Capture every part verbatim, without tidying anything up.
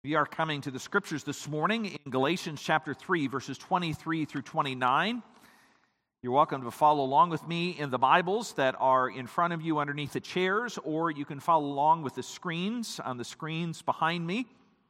We are coming to the Scriptures this morning in Galatians chapter three, verses twenty-three through twenty-nine. You're welcome to follow along with me in the Bibles that are in front of you underneath the chairs, or you can follow along with the screens on the screens behind me.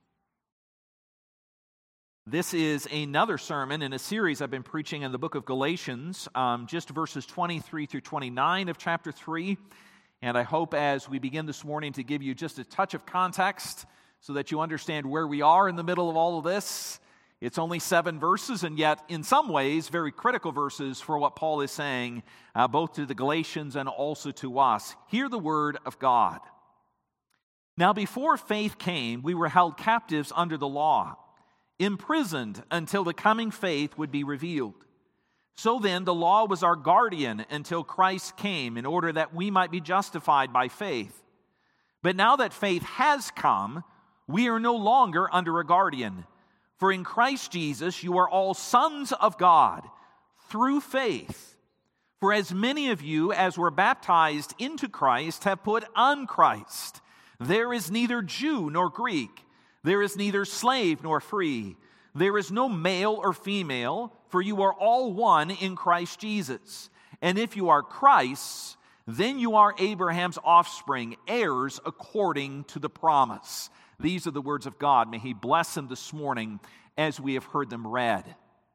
This is another sermon in a series I've been preaching in the book of Galatians, um, just verses twenty-three through twenty-nine of chapter three. And I hope as we begin this morning to give you just a touch of context so that you understand where we are in the middle of all of this. It's only seven verses, and yet in some ways very critical verses for what Paul is saying, uh, both to the Galatians and also to us. Hear the word of God. Now before faith came, we were held captives under the law, imprisoned until the coming faith would be revealed. So then the law was our guardian until Christ came, in order that we might be justified by faith. But now that faith has come, we are no longer under a guardian. For in Christ Jesus you are all sons of God through faith. For as many of you as were baptized into Christ have put on Christ. There is neither Jew nor Greek. There is neither slave nor free. There is no male or female, for you are all one in Christ Jesus. And if you are Christ's, then you are Abraham's offspring, heirs according to the promise. These are the words of God. May He bless them this morning as we have heard them read.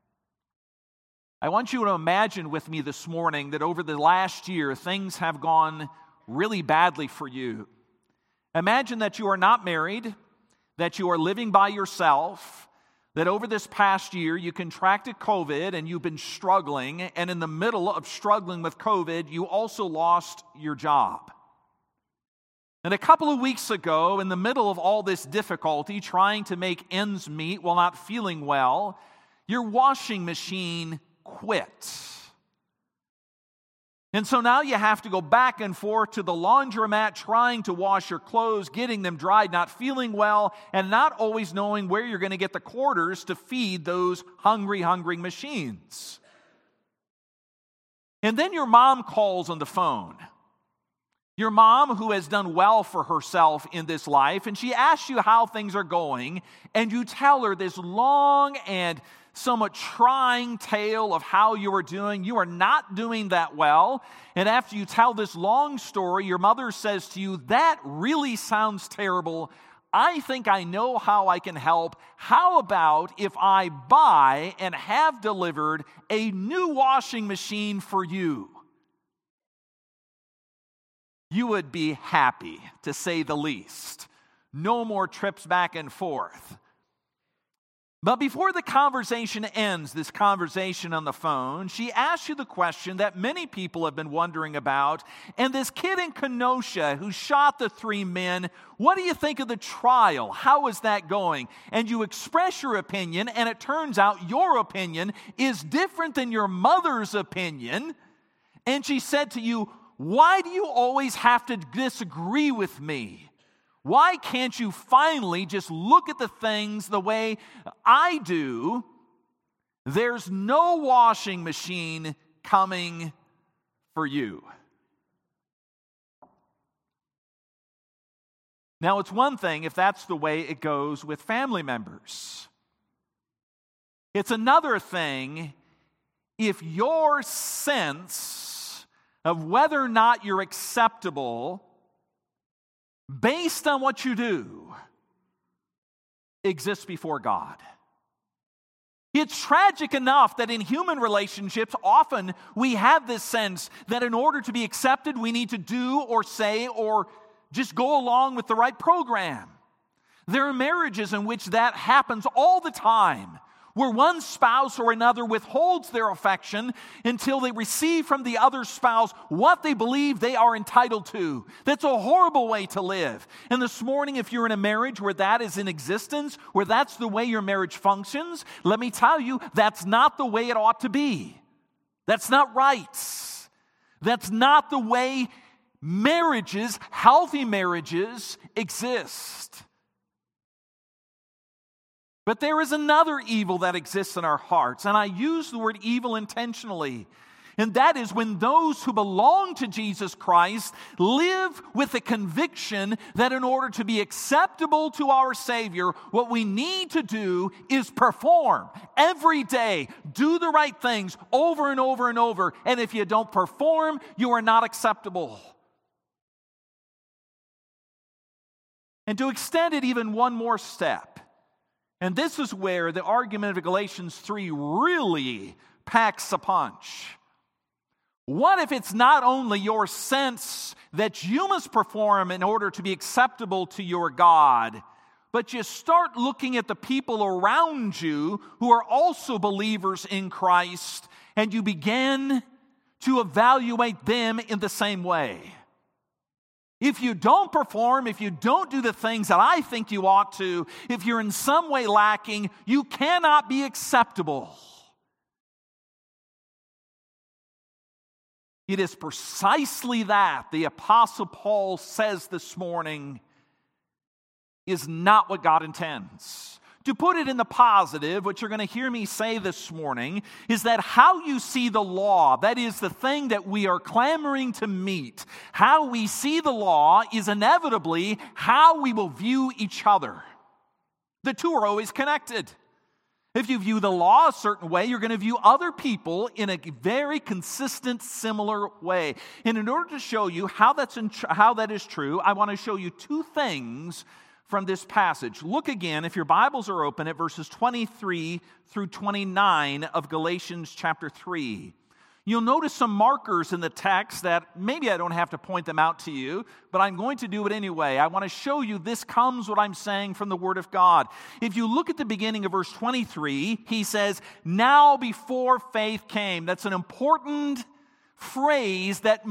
I want you to imagine with me this morning that over the last year, things have gone really badly for you. Imagine that you are not married, that you are living by yourself, that over this past year you contracted COVID and you've been struggling, and in the middle of struggling with COVID, you also lost your job. And a couple of weeks ago, in the middle of all this difficulty, trying to make ends meet while not feeling well, your washing machine quit. And so now you have to go back and forth to the laundromat trying to wash your clothes, getting them dried, not feeling well, and not always knowing where you're going to get the quarters to feed those hungry, hungry machines. And then your mom calls on the phone. Your mom, who has done well for herself in this life, and she asks you how things are going, and you tell her this long and somewhat trying tale of how you are doing. You are not doing that well. And after you tell this long story, your mother says to you, "That really sounds terrible. I think I know how I can help. How about if I buy and have delivered a new washing machine for you?" You would be happy, to say the least. No more trips back and forth. But before the conversation ends, this conversation on the phone, she asks you the question that many people have been wondering about. And this kid in Kenosha who shot the three men, what do you think of the trial? How is that going? And you express your opinion, and it turns out your opinion is different than your mother's opinion. And she said to you, "Why do you always have to disagree with me? Why can't you finally just look at the things the way I do? There's no washing machine coming for you." Now, it's one thing if that's the way it goes with family members. It's another thing if your sense of whether or not you're acceptable based on what you do exists before God. It's tragic enough that in human relationships, often we have this sense that in order to be accepted, we need to do or say or just go along with the right program. There are marriages in which that happens all the time, where one spouse or another withholds their affection until they receive from the other spouse what they believe they are entitled to. That's a horrible way to live. And this morning, if you're in a marriage where that is in existence, where that's the way your marriage functions, let me tell you, that's not the way it ought to be. That's not right. That's not the way marriages, healthy marriages, exist. But there is another evil that exists in our hearts, and I use the word evil intentionally. And that is when those who belong to Jesus Christ live with the conviction that in order to be acceptable to our Savior, what we need to do is perform every day. Do the right things over and over and over. And if you don't perform, you are not acceptable. And to extend it even one more step, and this is where the argument of Galatians three really packs a punch. What if it's not only your sense that you must perform in order to be acceptable to your God, but you start looking at the people around you who are also believers in Christ, and you begin to evaluate them in the same way? If you don't perform, if you don't do the things that I think you ought to, if you're in some way lacking, you cannot be acceptable. It is precisely that the Apostle Paul says this morning is not what God intends. To put it in the positive, what you're going to hear me say this morning is that how you see the law, that is the thing that we are clamoring to meet, how we see the law is inevitably how we will view each other. The two are always connected. If you view the law a certain way, you're going to view other people in a very consistent, similar way. And in order to show you how that's in, how that is true, I want to show you two things from this passage. Look again, if your Bibles are open, at verses twenty-three through twenty-nine of Galatians chapter three. You'll notice some markers in the text that maybe I don't have to point them out to you, but I'm going to do it anyway. I want to show you this comes what I'm saying from the Word of God. If you look at the beginning of verse twenty-three, he says, "Now before faith came." That's an important phrase that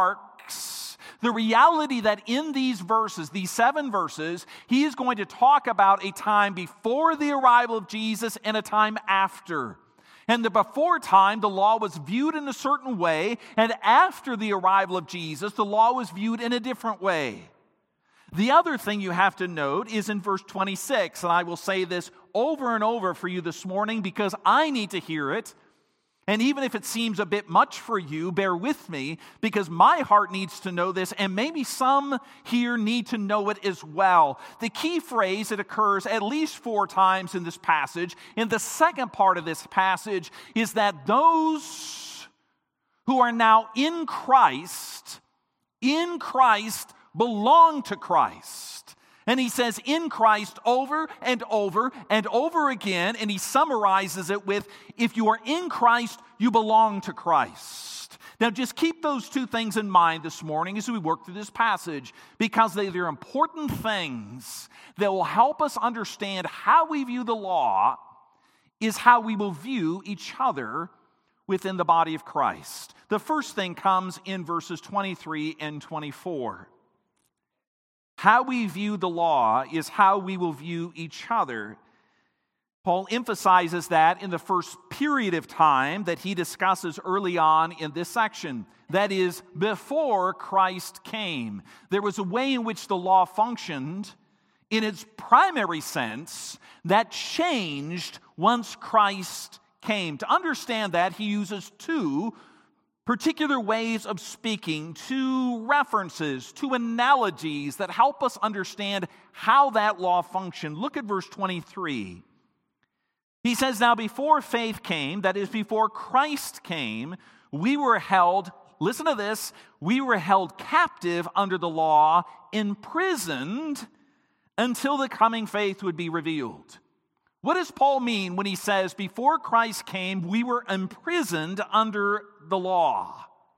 marks the reality that in these verses, these seven verses, he is going to talk about a time before the arrival of Jesus and a time after. And the before time, the law was viewed in a certain way, and after the arrival of Jesus, the law was viewed in a different way. The other thing you have to note is in verse twenty-six, and I will say this over and over for you this morning because I need to hear it. And even if it seems a bit much for you, bear with me, because my heart needs to know this, and maybe some here need to know it as well. The key phrase that occurs at least four times in this passage, in the second part of this passage, is that those who are now in Christ, in Christ, belong to Christ. And he says in Christ over and over and over again, and he summarizes it with, if you are in Christ, you belong to Christ. Now just keep those two things in mind this morning as we work through this passage, because they are important things that will help us understand how we view the law is how we will view each other within the body of Christ. The first thing comes in verses twenty-three and twenty-four. How we view the law is how we will view each other. Paul emphasizes that in the first period of time that he discusses early on in this section. That is, before Christ came. There was a way in which the law functioned in its primary sense that changed once Christ came. To understand that, he uses two particular ways of speaking, two references, two analogies that help us understand how that law functioned. Look at verse twenty-three. He says, "Now before faith came," that is, before Christ came, "we were held," listen to this, "we were held captive under the law, imprisoned until the coming faith would be revealed." What does Paul mean when he says, before Christ came, we were imprisoned under the law?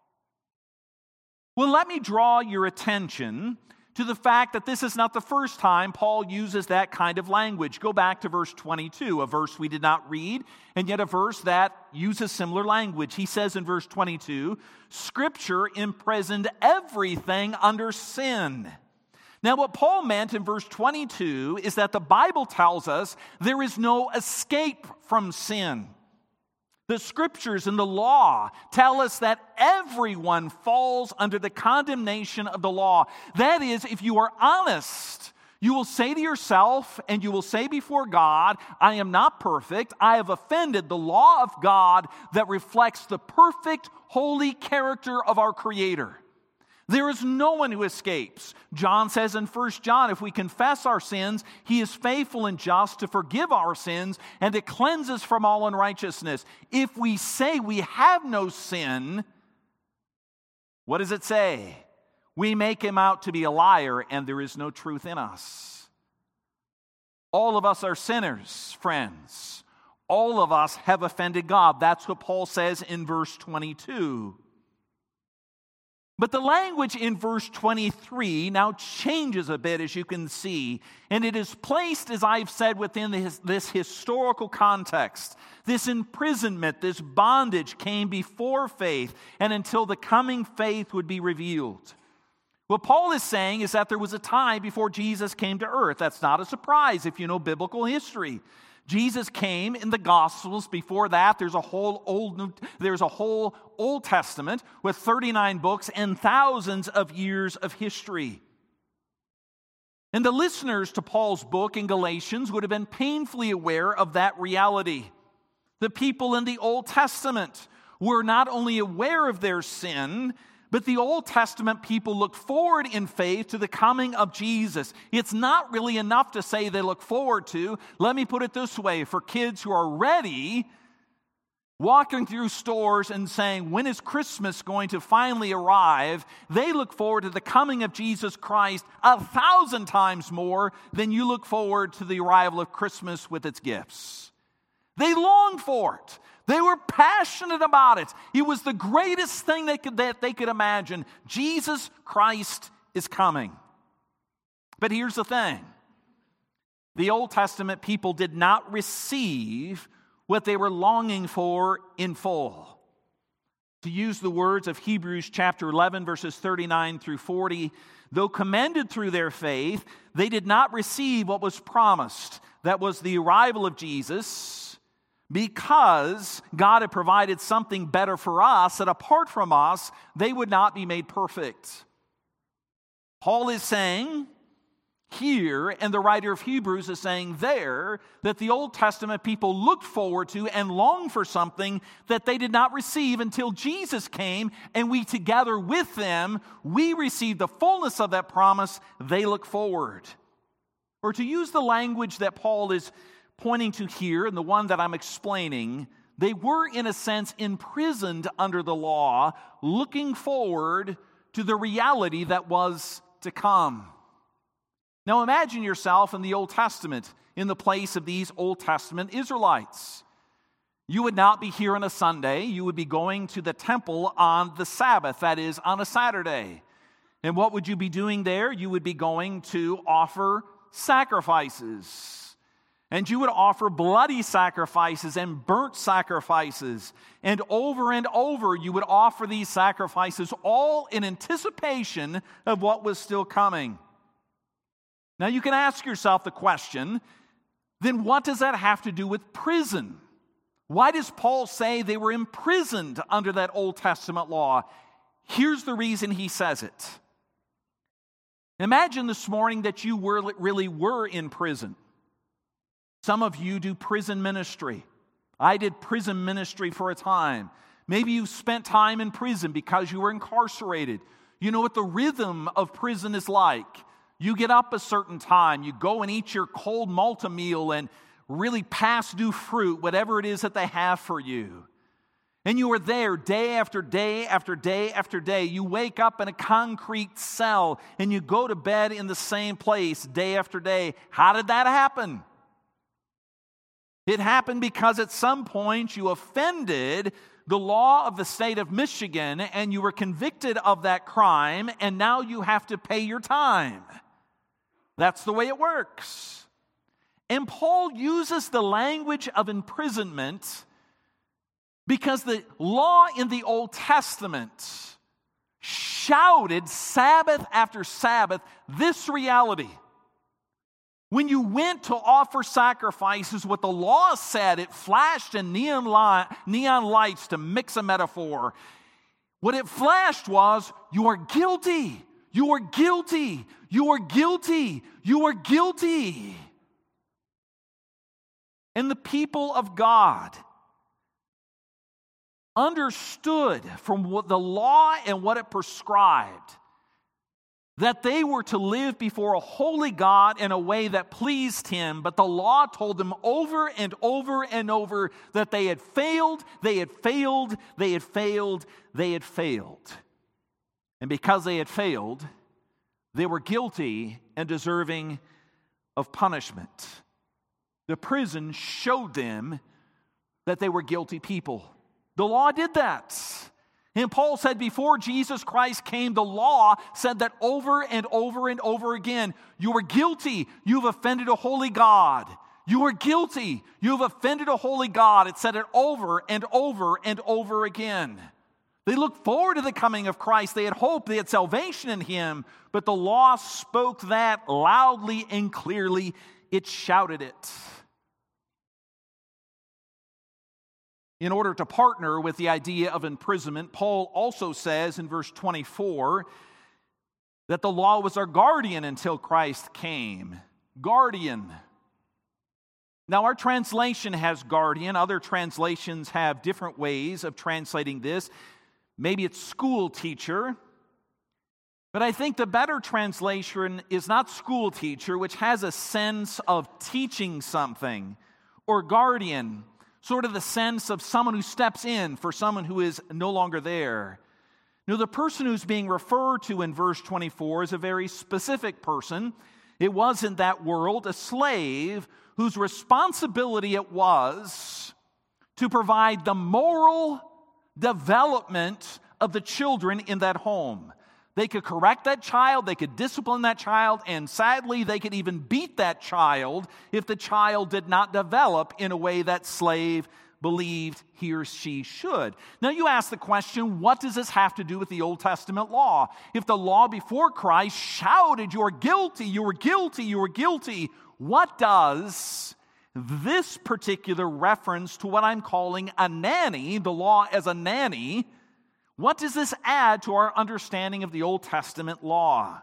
Well, let me draw your attention to the fact that this is not the first time Paul uses that kind of language. Go back to verse twenty-two, a verse we did not read, and yet a verse that uses similar language. He says in verse twenty-two, "Scripture imprisoned everything under sin." Now, what Paul meant in verse twenty-two is that the Bible tells us there is no escape from sin. The Scriptures and the law tell us that everyone falls under the condemnation of the law. That is, if you are honest, You will say to yourself, and you will say before God, I am not perfect. I have offended the law of God that reflects the perfect, holy character of our Creator. There is no one who escapes. John says in First John, if we confess our sins, He is faithful and just to forgive our sins and to cleanse us from all unrighteousness. If we say we have no sin, what does it say? We make Him out to be a liar, and there is no truth in us. All of us are sinners, friends. All of us have offended God. That's what Paul says in verse twenty-two. But the language in verse twenty-three now changes a bit, as you can see, and it is placed, as I've said, within this, this historical context. This imprisonment, this bondage came before faith and until the coming faith would be revealed. What Paul is saying is that there was a time before Jesus came to earth. That's not a surprise if you know biblical history. Jesus came in the Gospels. Before that, there's a whole Old there's a whole Old Testament with thirty-nine books and thousands of years of history. And the listeners to Paul's book in Galatians would have been painfully aware of that reality. The people in the Old Testament were not only aware of their sin, but the Old Testament people look forward in faith to the coming of Jesus. It's not really enough to say they look forward to. Let me put it this way. For kids who are ready, walking through stores and saying, when is Christmas going to finally arrive? They look forward to the coming of Jesus Christ a thousand times more than you look forward to the arrival of Christmas with its gifts. They long for it. They were passionate about it. It was the greatest thing they could, that they could imagine. Jesus Christ is coming. But here's the thing. The Old Testament people did not receive what they were longing for in full. To use the words of Hebrews chapter eleven, verses thirty-nine through forty, though commended through their faith, they did not receive what was promised. That was the arrival of Jesus, because God had provided something better for us, that apart from us, they would not be made perfect. Paul is saying here, and the writer of Hebrews is saying there, that the Old Testament people looked forward to and longed for something that they did not receive until Jesus came, and we together with them, we received the fullness of that promise. They look forward. Or to use the language that Paul is pointing to here, and the one that I'm explaining, they were in a sense imprisoned under the law, looking forward to the reality that was to come. Now imagine yourself in the Old Testament, in the place of these Old Testament Israelites. You would not be here on a Sunday. You would be going to the temple on the Sabbath, that is, on a Saturday. And what would you be doing there? You would be going to offer sacrifices. And you would offer bloody sacrifices and burnt sacrifices. And over and over you would offer these sacrifices, all in anticipation of what was still coming. Now you can ask yourself the question, then what does that have to do with prison? Why does Paul say they were imprisoned under that Old Testament law? Here's the reason he says it. Imagine this morning that you were, really were in prison. Some of you do prison ministry. I did prison ministry for a time. Maybe you spent time in prison because you were incarcerated. You know what the rhythm of prison is like. You get up a certain time, you go and eat your cold Malta meal and really past due fruit, whatever it is that they have for you. And you are there day after day after day after day. You wake up in a concrete cell and you go to bed in the same place day after day. How did that happen? It happened because at some point you offended the law of the state of Michigan and you were convicted of that crime, and now you have to pay your time. That's the way it works. And Paul uses the language of imprisonment because the law in the Old Testament shouted Sabbath after Sabbath this reality. When you went to offer sacrifices, what the law said, it flashed in neon, light, neon lights to mix a metaphor. What it flashed was, you are guilty. You are guilty. You are guilty. You are guilty. And the people of God understood from what the law and what it prescribed that they were to live before a holy God in a way that pleased Him, but the law told them over and over and over that they had failed, they had failed, they had failed, they had failed. And because they had failed, they were guilty and deserving of punishment. The prison showed them that they were guilty people. The law did that. And Paul said before Jesus Christ came, the law said that over and over and over again. You are guilty. You've offended a holy God. You are guilty. You've offended a holy God. It said it over and over and over again. They looked forward to the coming of Christ. They had hope. They had salvation in Him. But the law spoke that loudly and clearly. It shouted it. In order to partner with the idea of imprisonment, Paul also says in verse twenty-four that the law was our guardian until Christ came. Guardian. Now, our translation has guardian. Other translations have different ways of translating this. Maybe it's school teacher. But I think the better translation is not school teacher, which has a sense of teaching something, or guardian, sort of the sense of someone who steps in for someone who is no longer there. Now, the person who's being referred to in verse twenty-four is a very specific person. It was in that world a slave whose responsibility it was to provide the moral development of the children in that home. They could correct that child, they could discipline that child, and sadly, they could even beat that child if the child did not develop in a way that slave believed he or she should. Now, you ask the question, what does this have to do with the Old Testament law? If the law before Christ shouted, you are guilty, you are guilty, you are guilty, what does this particular reference to what I'm calling a nanny, the law as a nanny, what does this add to our understanding of the Old Testament law?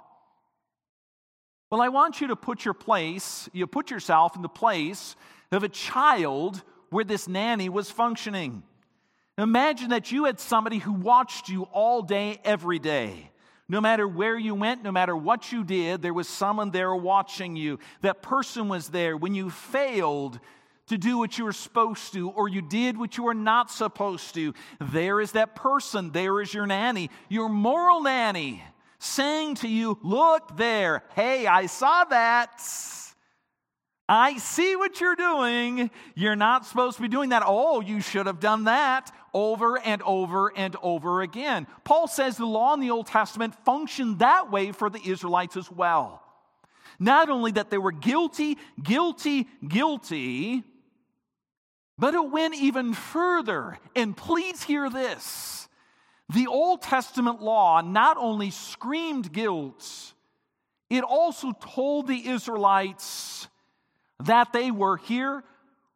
Well, I want you to put your place, you put yourself in the place of a child where this nanny was functioning. Imagine that you had somebody who watched you all day, every day. No matter where you went, no matter what you did, there was someone there watching you. That person was there when you failed to do what you were supposed to, or you did what you were not supposed to. There is that person. There is your nanny, your moral nanny, saying to you, look there. Hey, I saw that. I see what you're doing. You're not supposed to be doing that. Oh, you should have done that. Over and over and over again. Paul says the law in the Old Testament functioned that way for the Israelites as well. Not only that they were guilty, guilty, guilty, but it went even further. And please hear this. The Old Testament law not only screamed guilt, it also told the Israelites that they were here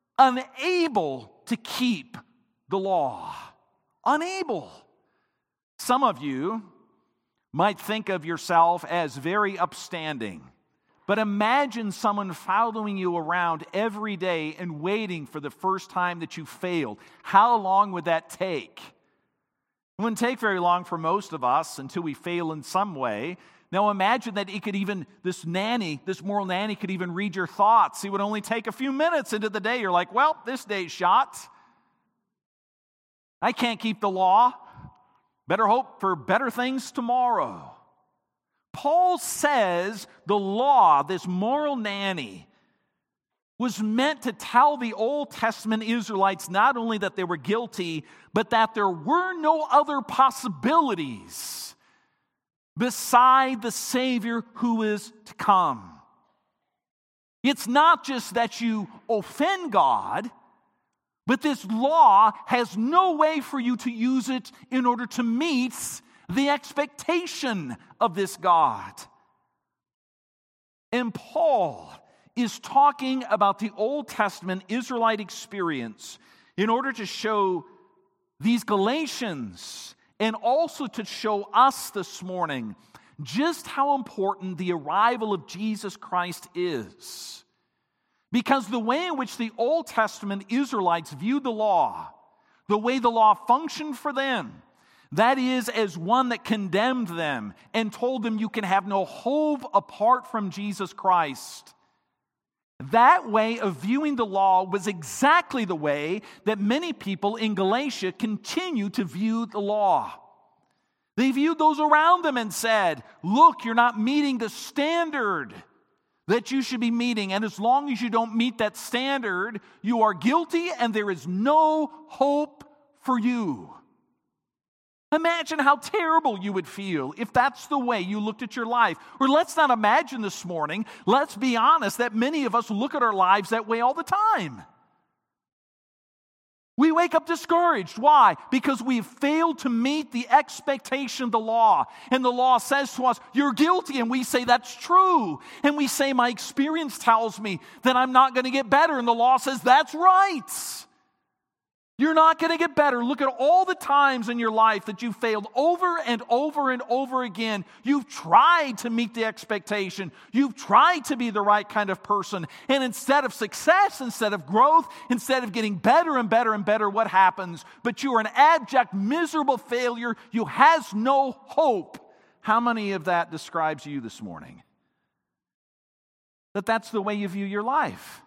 unable to keep the law. Unable. Some of you might think of yourself as very upstanding. But imagine someone following you around every day and waiting for the first time that you failed. How long would that take? It wouldn't take very long for most of us until we fail in some way. Now imagine that it could even, this nanny, this moral nanny could even read your thoughts. It would only take a few minutes into the day. You're like, well, this day's shot. I can't keep the law. Better hope for better things tomorrow. Paul says the law, this moral nanny, was meant to tell the Old Testament Israelites not only that they were guilty, but that there were no other possibilities beside the Savior who is to come. It's not just that you offend God, but this law has no way for you to use it in order to meet the expectation of this God. And Paul is talking about the Old Testament Israelite experience in order to show these Galatians and also to show us this morning just how important the arrival of Jesus Christ is. Because the way in which the Old Testament Israelites viewed the law, the way the law functioned for them, that is, as one that condemned them and told them you can have no hope apart from Jesus Christ. That way of viewing the law was exactly the way that many people in Galatia continue to view the law. They viewed those around them and said, look, you're not meeting the standard that you should be meeting, and as long as you don't meet that standard, you are guilty and there is no hope for you. Imagine how terrible you would feel if that's the way you looked at your life. Or let's not imagine this morning, let's be honest, that many of us look at our lives that way all the time. We wake up discouraged. Why? Because we've failed to meet the expectation of the law. And the law says to us, you're guilty. And we say, that's true. And we say, my experience tells me that I'm not going to get better. And the law says, that's right. You're not going to get better. Look at all the times in your life that you failed over and over and over again. You've tried to meet the expectation. You've tried to be the right kind of person. And instead of success, instead of growth, instead of getting better and better and better, what happens? But you are an abject, miserable failure. You has no hope. How many of that describes you this morning? That that's the way you view your life.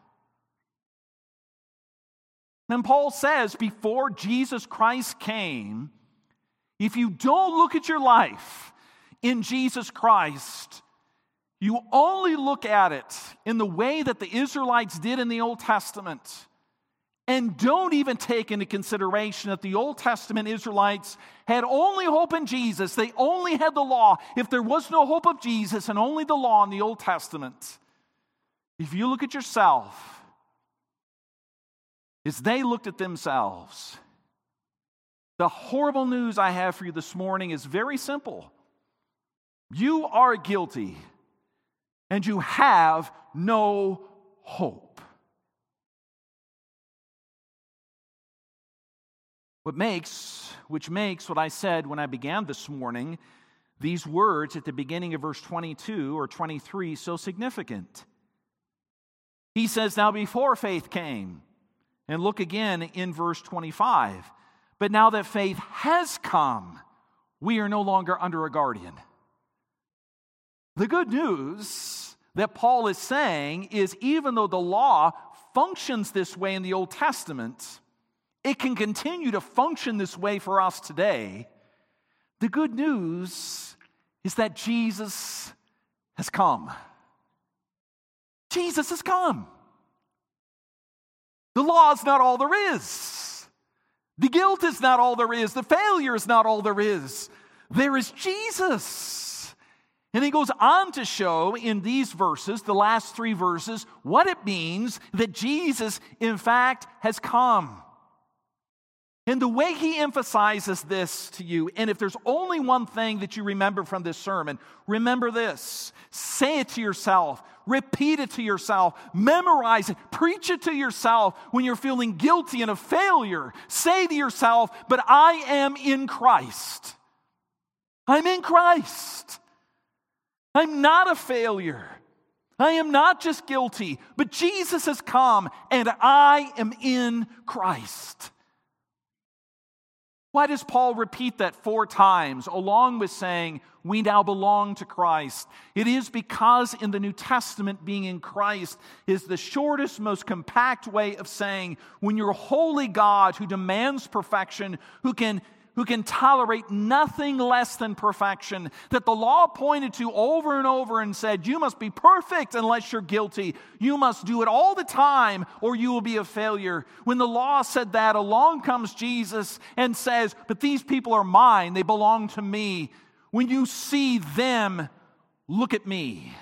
And Paul says, before Jesus Christ came, if you don't look at your life in Jesus Christ, you only look at it in the way that the Israelites did in the Old Testament, and don't even take into consideration that the Old Testament Israelites had only hope in Jesus. They only had the law. If there was no hope of Jesus and only the law in the Old Testament, if you look at yourself, as they looked at themselves, the horrible news I have for you this morning is very simple. You are guilty, and you have no hope. What makes, which makes what I said when I began this morning, these words at the beginning of verse twenty-two or twenty-three so significant. He says, now before faith came, and look again in verse twenty-five. But now that faith has come, we are no longer under a guardian. The good news that Paul is saying is even though the law functions this way in the Old Testament, it can continue to function this way for us today. The good news is that Jesus has come. Jesus has come. The law is not all there is. The guilt is not all there is. The failure is not all there is. There is Jesus. And he goes on to show in these verses, the last three verses, what it means that Jesus, in fact, has come. And the way he emphasizes this to you, and if there's only one thing that you remember from this sermon, remember this. Say it to yourself. Repeat it to yourself. Memorize it. Preach it to yourself when you're feeling guilty and a failure. Say to yourself, but I am in Christ. I'm in Christ. I'm not a failure. I am not just guilty, but Jesus has come and I am in Christ. Why does Paul repeat that four times along with saying, we now belong to Christ? It is because in the New Testament, being in Christ is the shortest, most compact way of saying, when you're a holy God who demands perfection, who can who can tolerate nothing less than perfection, that the law pointed to over and over and said, you must be perfect unless you're guilty. You must do it all the time or you will be a failure. When the law said that, along comes Jesus and says, but these people are mine. They belong to me. When you see them, look at me.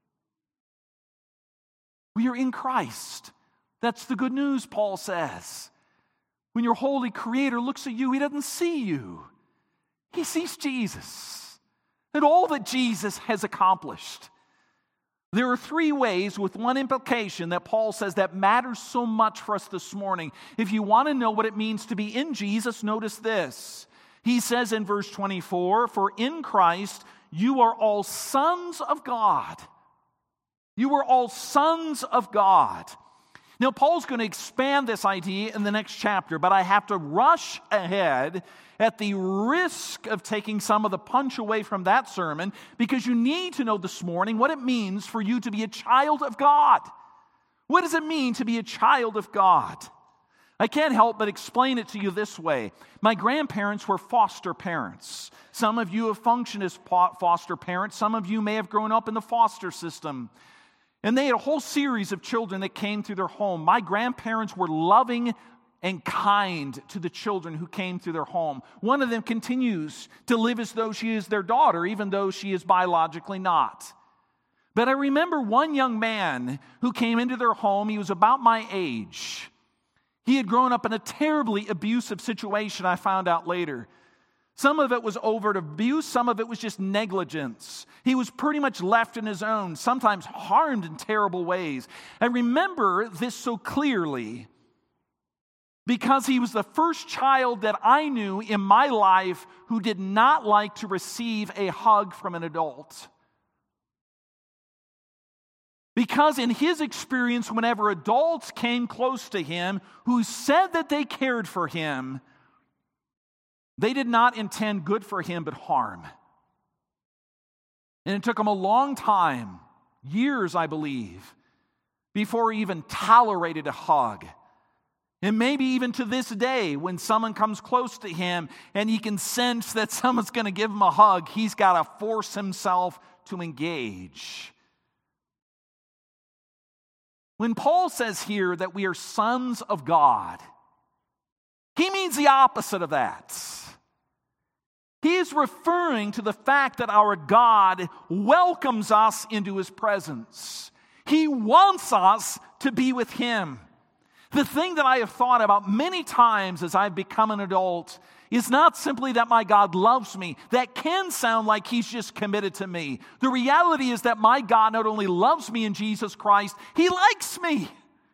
We are in Christ. That's the good news, Paul says. When your holy Creator looks at you, He doesn't see you. He sees Jesus and all that Jesus has accomplished. There are three ways with one implication that Paul says that matters so much for us this morning. If you want to know what it means to be in Jesus, notice this. He says in verse twenty-four, for in Christ you are all sons of God. You are all sons of God. Now, Paul's going to expand this idea in the next chapter, but I have to rush ahead at the risk of taking some of the punch away from that sermon, because you need to know this morning what it means for you to be a child of God. What does it mean to be a child of God? I can't help but explain it to you this way. My grandparents were foster parents. Some of you have functioned as foster parents. Some of you may have grown up in the foster system. And they had a whole series of children that came through their home. My grandparents were loving and kind to the children who came through their home. One of them continues to live as though she is their daughter, even though she is biologically not. But I remember one young man who came into their home. He was about my age. He had grown up in a terribly abusive situation, I found out later. Some of it was overt abuse, some of it was just negligence. He was pretty much left in his own, sometimes harmed in terrible ways. I remember this so clearly because he was the first child that I knew in my life who did not like to receive a hug from an adult. Because in his experience, whenever adults came close to him who said that they cared for him, they did not intend good for him, but harm. And it took him a long time, years, I believe, before he even tolerated a hug. And maybe even to this day, when someone comes close to him and he can sense that someone's going to give him a hug, he's got to force himself to engage. When Paul says here that we are sons of God, he means the opposite of that. He is referring to the fact that our God welcomes us into his presence. He wants us to be with him. The thing that I have thought about many times as I've become an adult is not simply that my God loves me. That can sound like he's just committed to me. The reality is that my God not only loves me in Jesus Christ, he likes me.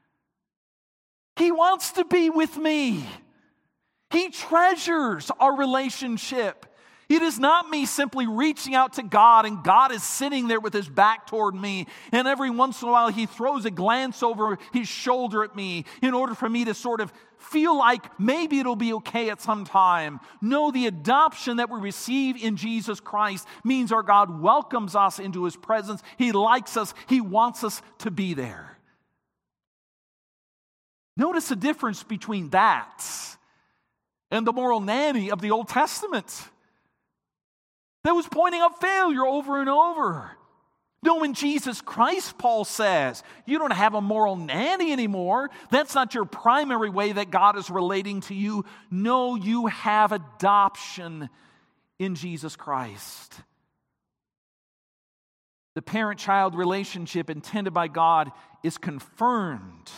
He wants to be with me. He treasures our relationship. It is not me simply reaching out to God and God is sitting there with his back toward me, and every once in a while he throws a glance over his shoulder at me in order for me to sort of feel like maybe it'll be okay at some time. No, the adoption that we receive in Jesus Christ means our God welcomes us into his presence. He likes us. He wants us to be there. Notice the difference between that and the moral nanny of the Old Testament that was pointing out failure over and over. No, in Jesus Christ, Paul says, you don't have a moral nanny anymore. That's not your primary way that God is relating to you. No, you have adoption in Jesus Christ. The parent-child relationship intended by God is confirmed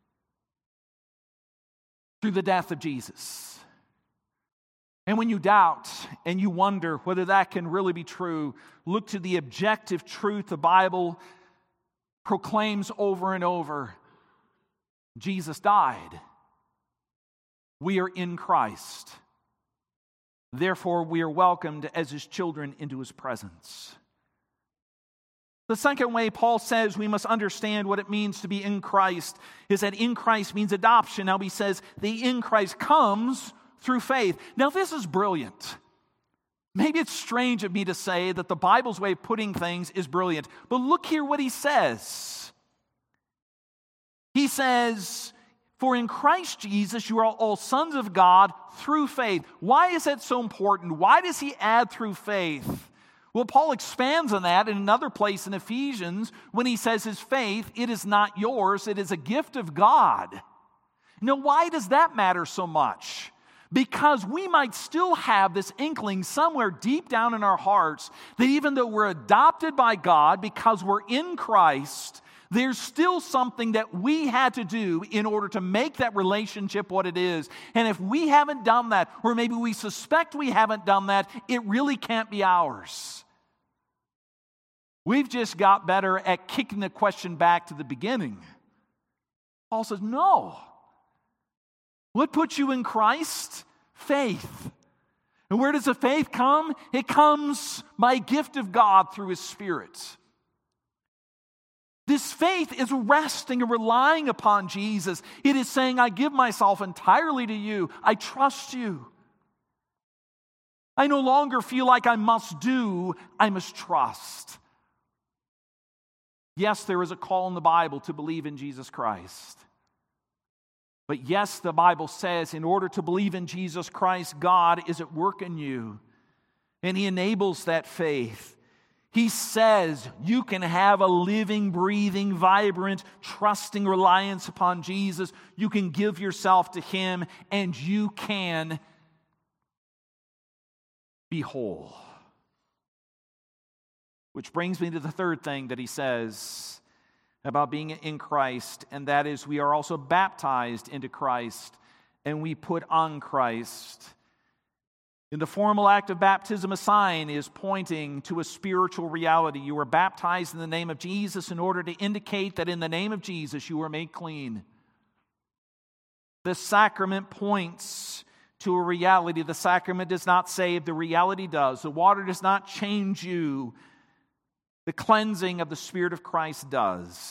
through the death of Jesus. And when you doubt and you wonder whether that can really be true, look to the objective truth the Bible proclaims over and over. Jesus died. We are in Christ. Therefore, we are welcomed as his children into his presence. The second way Paul says we must understand what it means to be in Christ is that in Christ means adoption. Now he says the in Christ comes through faith. Now this is brilliant. Maybe it's strange of me to say that the Bible's way of putting things is brilliant, but look here what he says. He says, for in Christ Jesus you are all sons of God through faith. Why is that so important? Why does he add through faith? Well, Paul expands on that in another place in Ephesians when he says his faith, it is not yours, it is a gift of God. Now, why does that matter so much? Because we might still have this inkling somewhere deep down in our hearts that even though we're adopted by God because we're in Christ, there's still something that we had to do in order to make that relationship what it is. And if we haven't done that, or maybe we suspect we haven't done that, it really can't be ours. We've just got better at kicking the question back to the beginning. Paul says, no. What puts you in Christ? Faith. And where does the faith come? It comes by a gift of God through His Spirit. This faith is resting and relying upon Jesus. It is saying, I give myself entirely to you. I trust you. I no longer feel like I must do, I must trust. Yes, there is a call in the Bible to believe in Jesus Christ. But yes, the Bible says in order to believe in Jesus Christ, God is at work in you. And He enables that faith. He says you can have a living, breathing, vibrant, trusting reliance upon Jesus. You can give yourself to Him and you can be whole. Which brings me to the third thing that He says about being in Christ, and that is we are also baptized into Christ and we put on Christ. In the formal act of baptism, a sign is pointing to a spiritual reality. You are baptized in the name of Jesus in order to indicate that in the name of Jesus you are made clean. The sacrament points to a reality. The sacrament does not save, the reality does. The water does not change you. The cleansing of the Spirit of Christ does.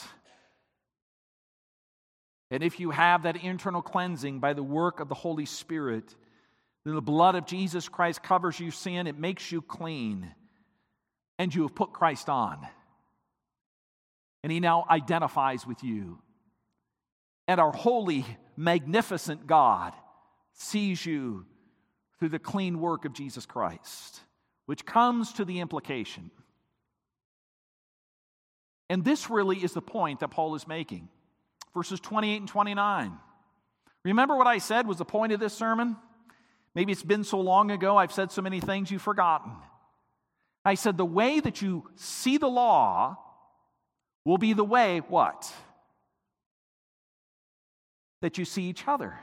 And if you have that internal cleansing by the work of the Holy Spirit, then the blood of Jesus Christ covers your sin, it makes you clean, and you have put Christ on. And He now identifies with you. And our holy, magnificent God sees you through the clean work of Jesus Christ, which comes to the implication. And this really is the point that Paul is making. Verses twenty-eight and twenty-nine. Remember what I said was the point of this sermon? Maybe it's been so long ago, I've said so many things you've forgotten. I said the way that you see the law will be the way, what? That you see each other.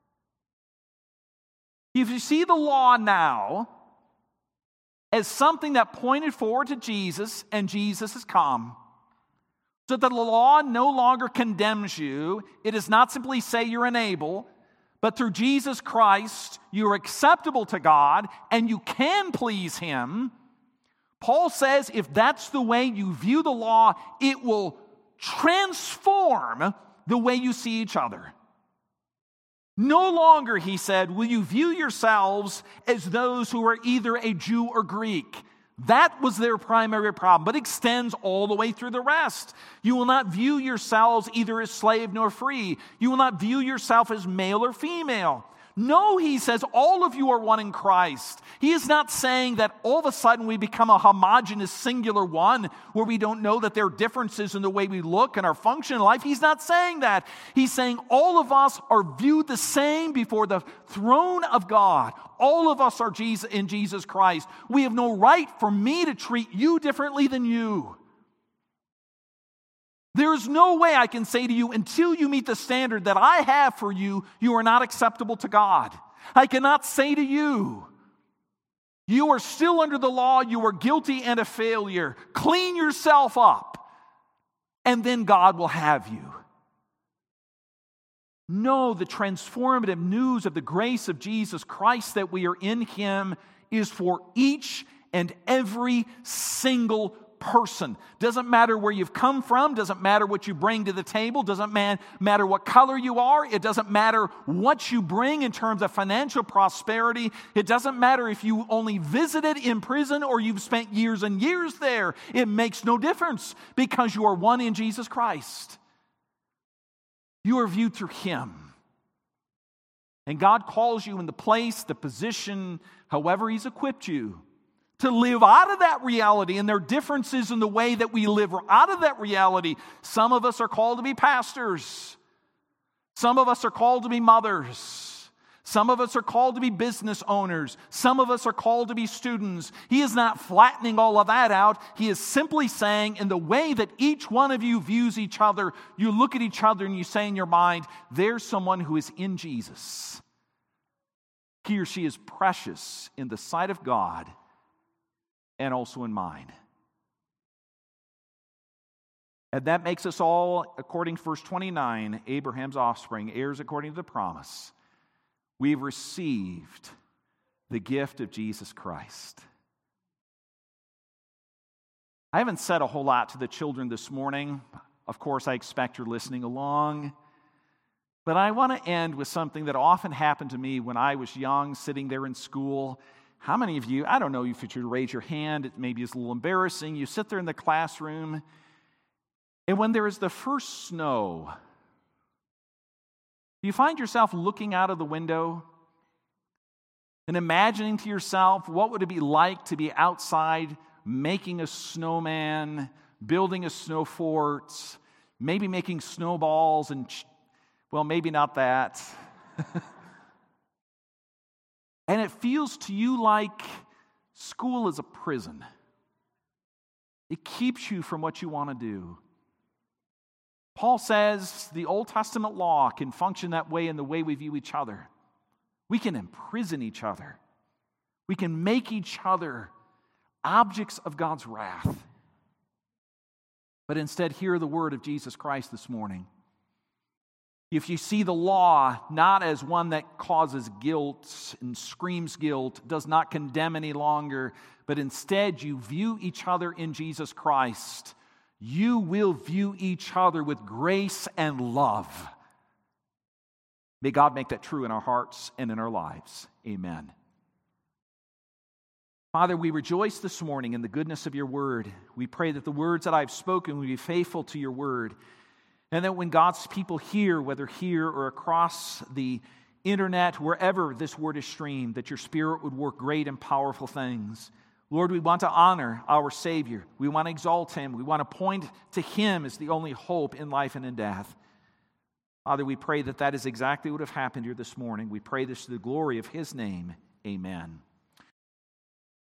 If you see the law now as something that pointed forward to Jesus, and Jesus has come, so that the law no longer condemns you. It does not simply say you're unable, but through Jesus Christ, you are acceptable to God and you can please Him. Paul says if that's the way you view the law, it will transform the way you see each other. No longer, he said, will you view yourselves as those who are either a Jew or Greek. That was their primary problem, but extends all the way through the rest. You will not view yourselves either as slave nor free. You will not view yourself as male or female. No, he says, all of you are one in Christ. He is not saying that all of a sudden we become a homogeneous singular one where we don't know that there are differences in the way we look and our function in life. He's not saying that. He's saying all of us are viewed the same before the throne of God. All of us are Jesus in Jesus Christ. We have no right for me to treat you differently than you. There is no way I can say to you, until you meet the standard that I have for you, you are not acceptable to God. I cannot say to you, you are still under the law, you are guilty and a failure. Clean yourself up, and then God will have you. No, the transformative news of the grace of Jesus Christ that we are in Him is for each and every single person. Doesn't matter where you've come from, doesn't matter what you bring to the table, doesn't man, matter what color you are, it doesn't matter what you bring in terms of financial prosperity, it doesn't matter if you only visited in prison or you've spent years and years there, it makes no difference because you are one in Jesus Christ. You are viewed through Him. And God calls you in the place, the position, however He's equipped you, to live out of that reality, and there are differences in the way that we live out of that reality. Some of us are called to be pastors. Some of us are called to be mothers. Some of us are called to be business owners. Some of us are called to be students. He is not flattening all of that out. He is simply saying, in the way that each one of you views each other, you look at each other and you say in your mind, there's someone who is in Jesus. He or she is precious in the sight of God and also in mine. And that makes us all, according to verse twenty-nine, Abraham's offspring, heirs according to the promise. We've received the gift of Jesus Christ. I haven't said a whole lot to the children this morning. Of course, I expect you're listening along. But I want to end with something that often happened to me when I was young, sitting there in school. How many of you, I don't know if you should raise your hand, it maybe is a little embarrassing. You sit there in the classroom, and when there is the first snow, do you find yourself looking out of the window and imagining to yourself what would it be like to be outside making a snowman, building a snow fort, maybe making snowballs and, well, maybe not that. And it feels to you like school is a prison. It keeps you from what you want to do. Paul says the Old Testament law can function that way in the way we view each other. We can imprison each other. We can make each other objects of God's wrath. But instead, hear the word of Jesus Christ this morning. If you see the law not as one that causes guilt and screams guilt, does not condemn any longer, but instead you view each other in Jesus Christ, you will view each other with grace and love. May God make that true in our hearts and in our lives. Amen. Father, we rejoice this morning in the goodness of your word. We pray that the words that I've spoken will be faithful to your word, and that when God's people hear, whether here or across the internet, wherever this word is streamed, that your Spirit would work great and powerful things. Lord, we want to honor our Savior. We want to exalt him. We want to point to him as the only hope in life and in death. Father, we pray that that is exactly what have happened here this morning. We pray this to the glory of his name. Amen.